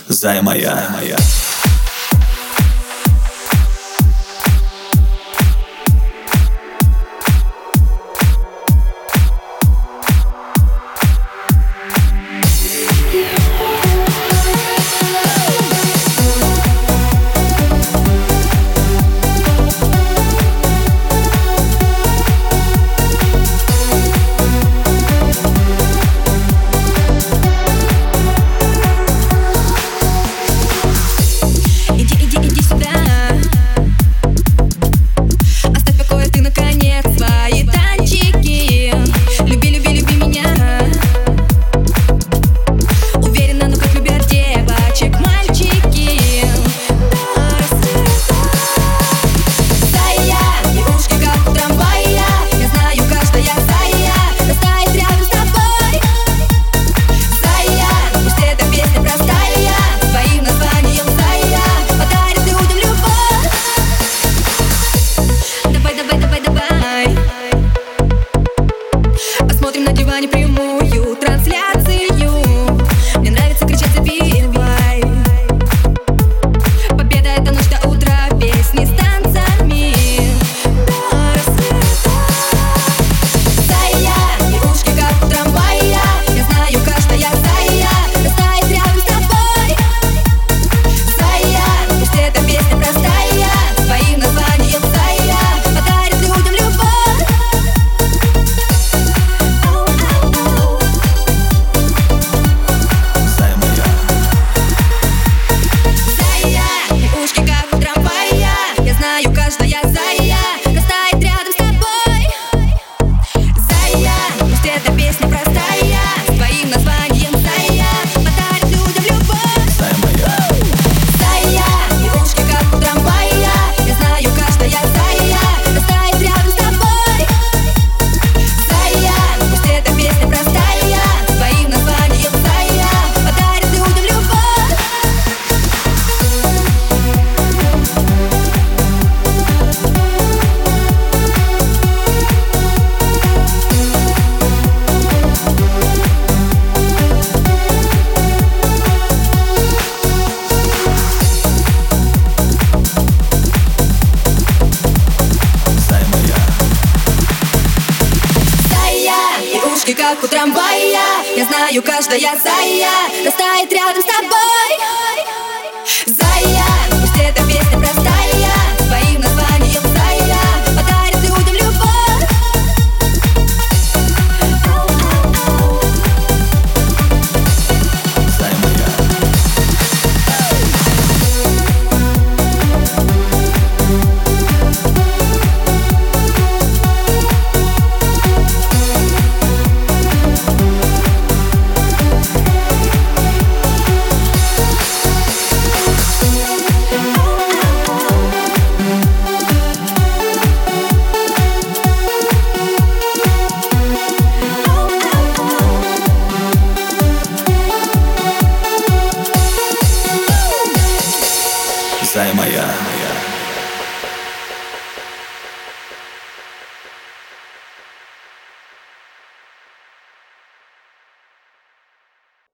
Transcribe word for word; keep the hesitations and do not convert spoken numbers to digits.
Зая моя, моя. Прямую трансляцию. Мне нравится кричать «забивай». Победа — это ночь до утра, песни с танцами до рассвета. Зая, и ушки как у трамвая. Я знаю, каждая зая растает рядом с тобой. Зая, пусть эта песня простая, твоим названием зая подарит людям любовь. Каждая зая растает рядом с тобой. Зая, пусть эта песня простая, с твоим названием зая подарит людям любовь. Зая моя. Зая, и ушки как у трамвая. Я знаю, каждая зая растает рядом с тобой. Зая, пусть эта песня простая, с твоим названием зая подарит людям любовь. И как у трамвая, я знаю, каждая зая растает рядом с тобой. Зая, пусть эта песня простая, твоим названием зая подарит людям любовь. Зая моя. Зая моя.